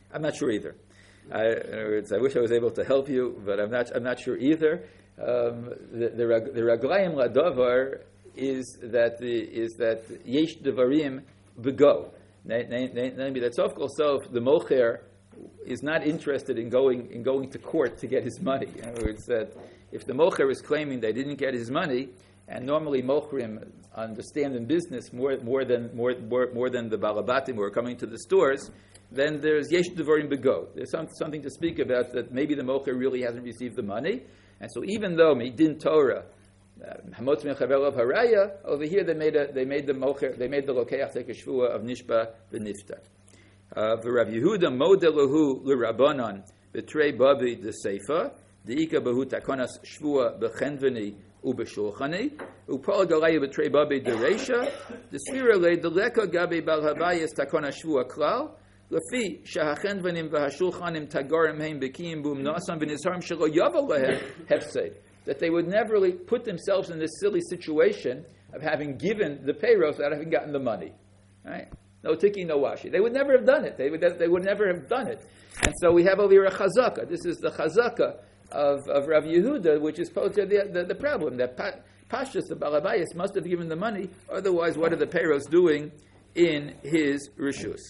I'm not sure either. I, in other words, I wish I was able to help you, but I'm not. I'm not sure either. Um, the the, rag, the raglayim ladavar is that the is that yesh devarim bego. Namely, that sof kol sof the mocher is not interested in going in going to court to get his money. In other words, that if the mocher is claiming they didn't get his money, and normally mochrim understand in business more more than more more, more than the balabatim who are coming to the stores, then there's yesh devarim bego. There's some, something to speak about that maybe the mocher really hasn't received the money, and so even though Medin Torah hamotz mechaver of haraya, over here they made a they made the mocher they made the lokeach take a shvua of nishba v'niftar. V'Rav Yehuda modelahu l'Rabbanan b'trei babi de seifa deika behu takonas shvua b'chenveni ubeshulchani upal galaya b'trei babi de reisha desvira le deleka gabi bal habayis takonas shvua klal lefi shahachenvenim v'hashulchanim tagorim heim b'kiyim bum nasam v'nizharim shelo yavel lehem hefsed, that they would never really put themselves in this silly situation of having given the payros without having gotten the money, right? No tiki, no washi. They would never have done it. They would, they would never have done it. And so we have over here a chazaka. This is the chazaka of, of Rav Yehuda, which is posed to the, the, the problem that pa, Pashtus, the Balabayas, must have given the money. Otherwise, what are the payros doing in his rishus?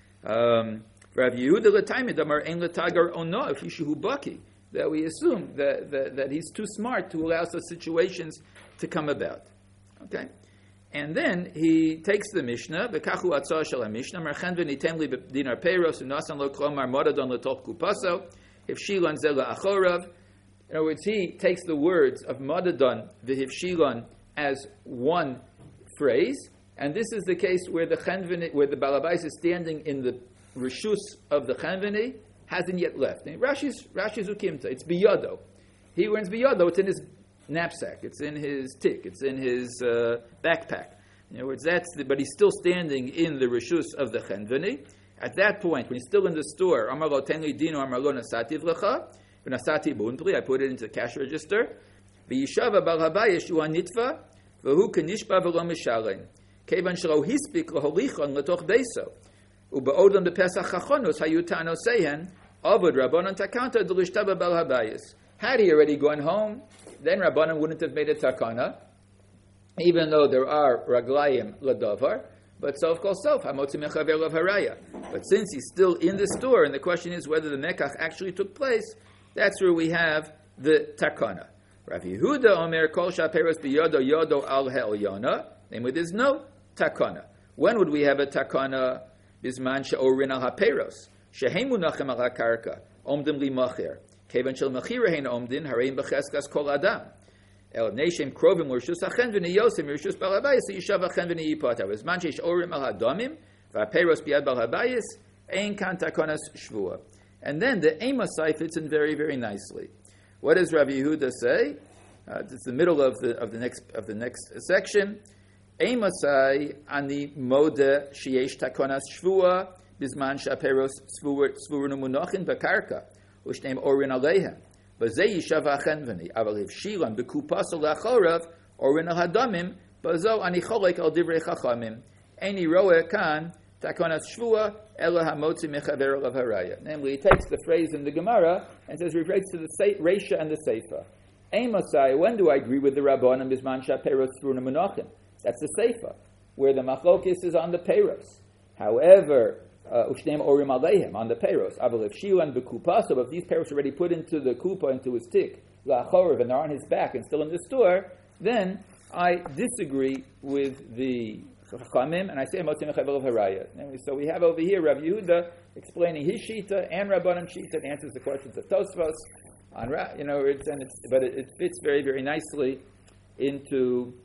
Um, Rav Yehuda l'taimid amar ein l'tagar ono if yishuhu baki. That we assume that, that, that he's too smart to allow such situations to come about. Okay? And then he takes the Mishnah, v'kachu atzah shel ha-Mishnah, marchen v'nitem li b'dinar peiros, v'nasan lo klomar modadon l'toch kupaso, hifshilon ze la'achorav. In other words, he takes the words of modadon v'hifshilon as one phrase, and this is the case where the chenveni, where the balabais is standing in the rishus of the chenveni, hasn't yet left. And Rashi's Rashi's ukimta, it's biyado. He wins biyado, it's in his knapsack, it's in his tick, it's in his uh, backpack. In other words, that's the, but he's still standing in the rishus of the chenveni. At that point, when he's still in the store, Amar lo ten li dino, Amar lo nasati v'lecha, v'nasati b'untli, I put it into the cash register. V'yishava bal habayis shu hanitva, v'hu kenishba v'lo mishalem. Kevan shelo hispik l'holichon l'toch beso. U'ba'odon b'pesach chachonus hayutano sehen, avod rabbanon takanta d'lishtaba bal habayis. Had he already gone home, then Rabbanan wouldn't have made a takana, even though there are raglayim ladavar, but self calls self, hamotzi mechaver of haraya. But since he's still in the store, and the question is whether the mekach actually took place, that's where we have the takana. Rav Yehuda omer kol shaperos biyodo yodo al ha'olyana, namely there's no takana. When would we have a takana? Bisman she'orin al haperos, shehem munachem al hakarka, omdim li macher. Kevan shel mechira hein omdin harein b'cheskas kol adam. El neshem krovim l'rishus hachen v'niyosim l'rishus bal habayis yishav hachen v'niyipotav. Bisman sheish orim al hadamim v'haperos biyad bal habayis ein kan takonas shvua. And then the emasai fits in very, very nicely. What does Rav Yehuda say? Uh, it's the middle of the of the next of the next section. Emasai ani moda sheyesh takonas shvua bisman shaperos svurnu munochin b'karka. Ushneim orin aleihem, v'zeh yishav hachenveni. Aval hivshilan b'kupaso lachorav orin al hadamim, v'zo ani cholek al divrei chachamim. Eini roeh kan takonas shvua ela hamotzi mechaver alav haraya. Namely, he takes the phrase in the Gemara and says, refers to the se- Reisha and the Seifa. Emasai, when do I agree with the Rabbanim bisman shaperos svurnu munochin? That's the Seifa, where the machlokis is on the peiros. However, Ushneim orim aleihem on the peiros. Aval if shilan b'kupa, so if these peiros are already put into the kupa, into his tick, la'achoriv, and they're on his back and still in the store, then I disagree with the chachamim, and I say motzim mechavel of haraya. So we have over here Rav Yehuda explaining his shita and Rabbanan shita that answers the questions of Tosfos on Ra, you know, it's, and it's, but it, it fits very, very nicely into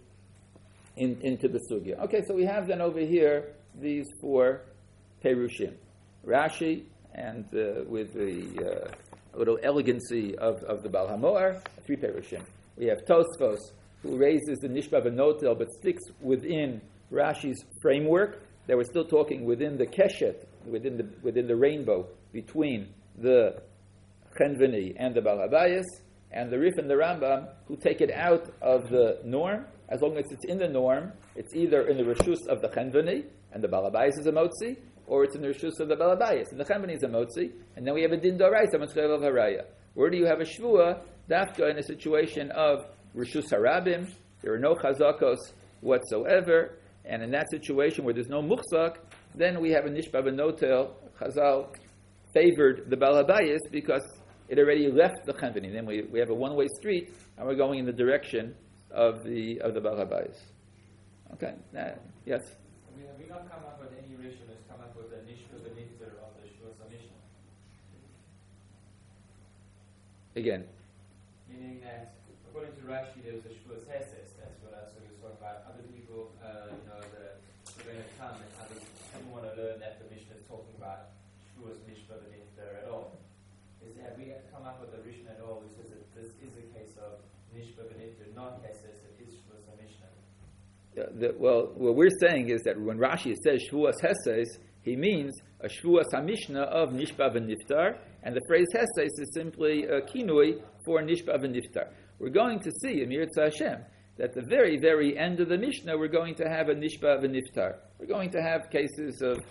in, into the sugya. Okay, so we have then over here these four Perushim. Rashi, and uh, with the uh, little elegancy of, of the Baal HaMoar, three Perushim. We have Tosfos, who raises the Nishba V'Notel, but sticks within Rashi's framework. They were still talking within the Keshet, within the within the rainbow, between the Chenveni and the Baal HaBayis, and the Rif and the Rambam, who take it out of the norm. As long as it's in the norm, it's either in the Rishus of the Chenveni, and the Balabayas is a Motzi, or it's in the Rishus of the Balabayas, and the Chembani is a Motzi, and then we have a Din Doraisa, Mitzchayev of Haraya. Where do you have a Shvua? Dafka in a situation of Rishus Harabim, there are no Chazakos whatsoever, and in that situation where there's no Muchzak, then we have a Nishba B'Notel. Chazal favored the Balabayas because it already left the Chembani. Then we, we have a one-way street, and we're going in the direction of the of the Balabayas. Okay, uh, yes? We have we not come up with any Rishon who's come up with a Nishba B'Nifter of the Shvus HaMishnah. Again. Meaning that, according to Rashi, there was a Shvus Heses. That's what I was talking about. Other people, uh, you know, the, the going to come and others didn't want to learn that the Mishnah is talking about Shvus Mishba B'Nifter at all. Is have we come up with a Rishon at all who says that this is a case of Nishba B'Nifter, not Heses, it is Shvus HaMishnah? Yeah, the, well, what we're saying is that when Rashi says Shvuas Heses, he means a Shvuas HaMishnah of Nishba V'Niftar, and the phrase Heses is simply a kinui for Nishba V'Niftar. We're going to see, Emir Hashem, that the very, very end of the Mishnah, we're going to have a Nishba V'Niftar. We're going to have cases of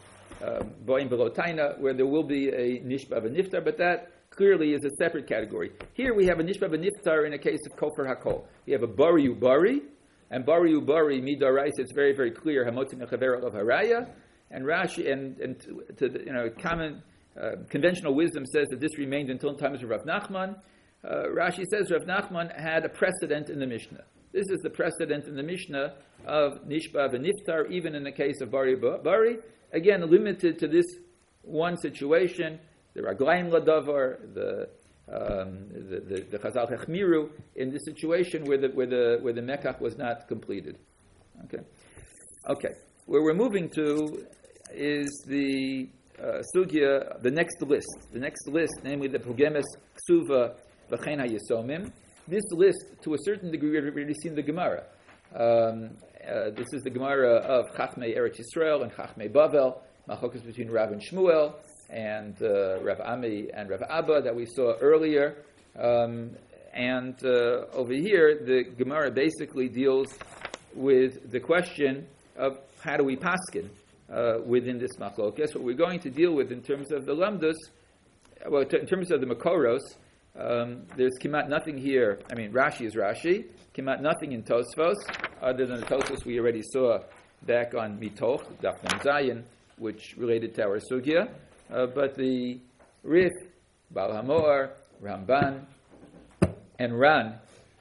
Boim Belotaina, where there will be a Nishba V'Niftar, but that clearly is a separate category. Here we have a Nishba V'Niftar in a case of Kofar HaKol. We have a Bari Ubari, and Bari Ubari, Midarais, it's very, very clear, Hamotzin Echavera of Haraya, and Rashi, and, and to, to the, you know, common, uh, conventional wisdom says that this remained until the times of Rav Nachman. Uh, Rashi says Rav Nachman had a precedent in the Mishnah. This is the precedent in the Mishnah of Nishba V'Niftar, even in the case of Bari Bari. Again, limited to this one situation. The Raglaim Ladavar, the um, the, the, the Chazal Hechmiru, in this situation where the where the where the Mekach was not completed. Okay, okay. Where we're moving to is the uh, sugya, the next list. The next list, namely the Pugemes Ksuva V'chein HaYesomim. This list, to a certain degree, we've already seen the Gemara. Um, uh, this is the Gemara of Chachmei Eretz Yisrael and Chachmei Bavel, Machokas between Rav and Shmuel, and uh, Rav Ami and Rav Abba that we saw earlier. Um, and uh, over here, the Gemara basically deals with the question of how do we paskin uh, within this machlokas. What we're going to deal with in terms of the lamdus, well, t- in terms of the makoros, um, there's kimat nothing here. I mean, Rashi is Rashi. Kimat nothing in Tosfos, other than the Tosfos we already saw back on Mitoch, Daf Mem Zayin, which related to our sugya. Uh, but the Rif, Baal HaMoar, Ramban, and Ran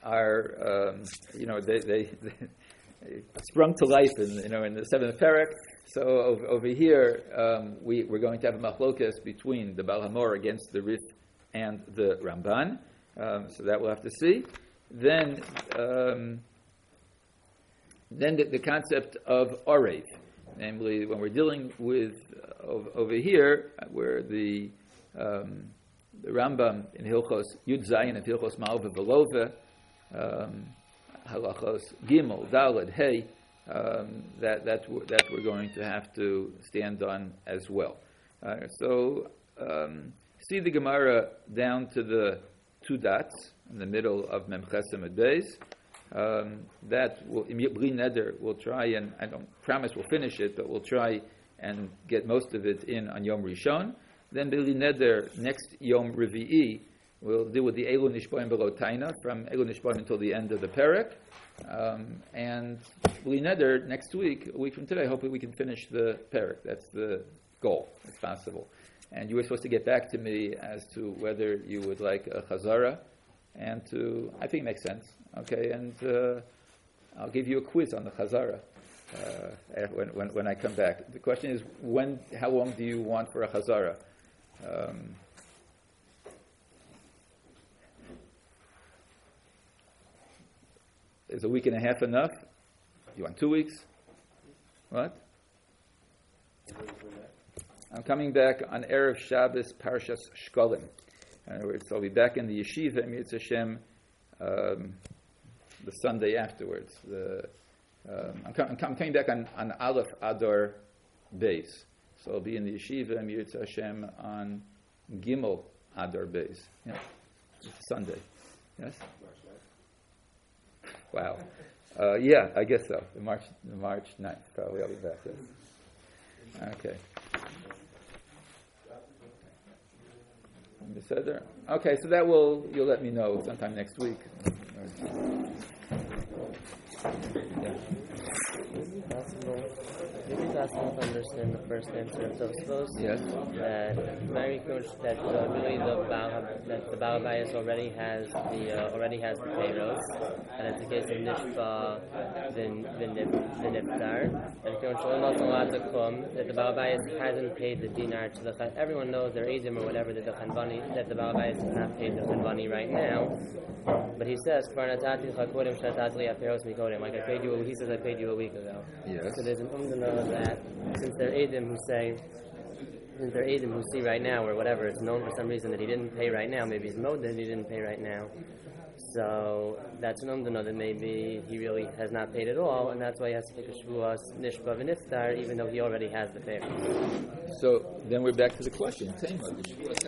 are, um, you know, they, they, they sprung to life in, you know, in the seventh parak. So over, over here, um, we, we're going to have a machlokas between the Baal HaMoar against the Rif and the Ramban. Um, so that we'll have to see. Then, um, then the, the concept of Orev, namely when we're dealing with uh, over, over here, where the um, the Rambam in Hilchos Yud Zayin and Hilchos Malva Velova, um, Halachos Gimel Daled Hey, um, that that that we're going to have to stand on as well. Uh, so um, see the Gemara down to the two dots in the middle of Mem Chesem Beis. Um, that will, Bli Neder, we'll try and, I don't promise we'll finish it, but we'll try and get most of it in on Yom Rishon. Then Bli Neder, next Yom Revi'i, we'll deal with the Elu Nishpoim Belotaina, from Elu Nishpoim until the end of the Perek. Um, and Bli Neder, next week, a week from today, hopefully we can finish the Perek. That's the goal, if possible. And you were supposed to get back to me as to whether you would like a Chazara, and to, I think it makes sense. Okay, and uh, I'll give you a quiz on the Chazara uh, when, when when I come back. The question is, when? How long do you want for a Chazara? Um, is a week and a half enough? You want two weeks? What? I'm coming back on Erev Shabbos Parshas Shkolim. In other words, I'll be back in the yeshiva, Mitzvah Hashem, um, the Sunday afterwards. The, um, I'm, com- I'm, com- I'm coming back on, on Aleph Adar Beis. So I'll be in the yeshiva, Mitzvah Hashem, on Gimel Adar Beis. Yeah. It's Sunday. Yes? Wow. Uh, yeah, I guess so. The March, the March ninth, probably I'll be back there. Okay. Beseder? Okay, so that will, you'll let me know sometime next week. Yeah. Maybe possible. Maybe possible to understand the first answer of Tosfos. Yes. That very much that uh, really the Baal, that the Baal Bayis already has the uh, already has the payros, and it's a case of nishba then the niftar. And almost a lot to come that the Baal Bayis hasn't paid the dinar to the chan. Everyone knows their edim or whatever that the chanvani that the Baal Bayis has not paid the chanvani right now. But he says, like I paid you. He says I paid you a week ago. Yes. So there's an umdana that since they're edim who say, since they're edim who see right now or whatever, it's known for some reason that he didn't pay right now. Maybe he's mode that he didn't pay right now. So that's an umdana that maybe he really has not paid at all, and that's why he has to take a shvuas nishba v'niftar, even though he already has the pay. So then we're back to the question.